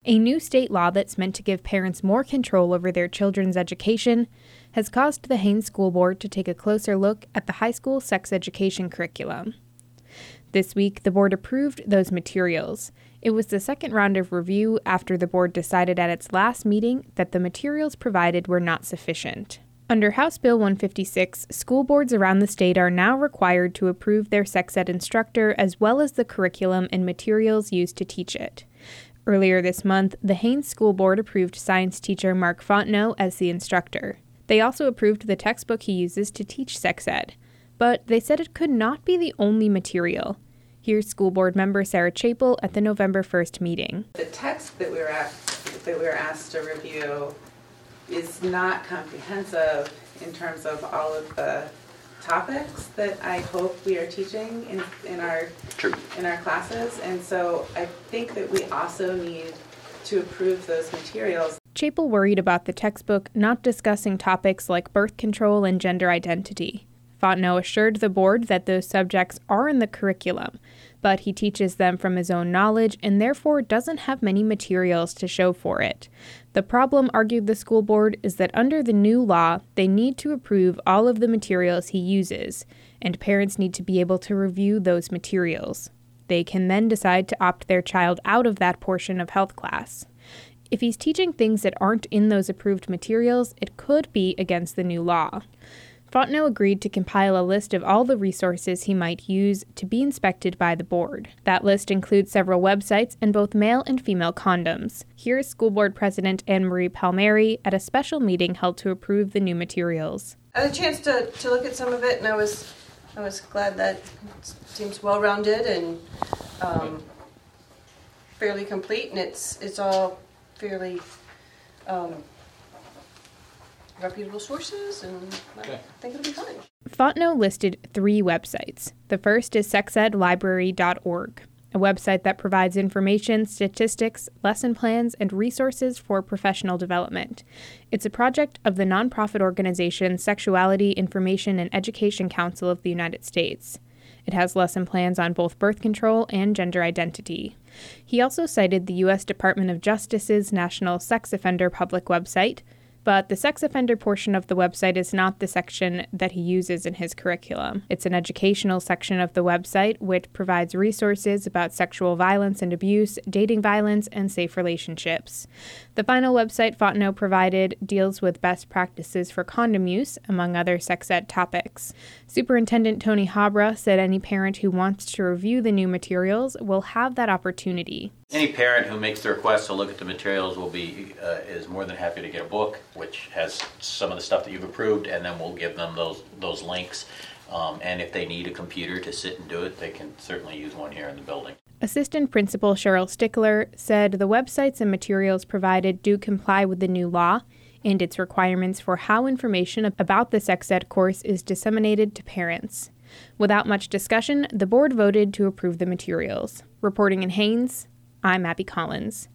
A new state law that's meant to give parents more control over their children's education has caused the Haines School Board to take a closer look at the high school sex education curriculum. This week, the board approved those materials. It was the second round of review after the board decided at its last meeting that the materials provided were not sufficient. Under House Bill 156, school boards around the state are now required to approve their sex ed instructor as well as the curriculum and materials used to teach it. Earlier this month, the Haines School Board approved science teacher Mark Fontenot as the instructor. They also approved the textbook he uses to teach sex ed, but they said it could not be the only material. Here's school board member Sarah Chapel at the November 1st meeting. The text that we were asked to review is not comprehensive in terms of all of the topics that I hope we are teaching in our classes, and so I think that we also need to approve those materials. Chapel worried about the textbook not discussing topics like birth control and gender identity. Fontenot assured the board that those subjects are in the curriculum, but he teaches them from his own knowledge and therefore doesn't have many materials to show for it. The problem, argued the school board, is that under the new law, they need to approve all of the materials he uses, and parents need to be able to review those materials. They can then decide to opt their child out of that portion of health class. If he's teaching things that aren't in those approved materials, it could be against the new law. Fontenot agreed to compile a list of all the resources he might use to be inspected by the board. That list includes several websites and both male and female condoms. Here's School Board President Anne Marie Palmieri at a special meeting held to approve the new materials. I had a chance to look at some of it, and I was glad that it seems well-rounded and fairly complete, and it's all fairly reputable sources, and I think it'll be fine. Fontenot listed 3 websites. The first is sexedlibrary.org, a website that provides information, statistics, lesson plans, and resources for professional development. It's a project of the nonprofit organization Sexuality, Information, and Education Council of the United States. It has lesson plans on both birth control and gender identity. He also cited the U.S. Department of Justice's National Sex Offender Public website, but the sex offender portion of the website is not the section that he uses in his curriculum. It's an educational section of the website which provides resources about sexual violence and abuse, dating violence, and safe relationships. The final website Fontenot provided deals with best practices for condom use, among other sex ed topics. Superintendent Tony Habra said any parent who wants to review the new materials will have that opportunity. Any parent who makes the request to look at the materials is more than happy to get a book, which has some of the stuff that you've approved, and then we'll give them those links. And if they need a computer to sit and do it, they can certainly use one here in the building. Assistant Principal Cheryl Stickler said the websites and materials provided do comply with the new law and its requirements for how information about the sex ed course is disseminated to parents. Without much discussion, the board voted to approve the materials. Reporting in Haines, I'm Abby Collins.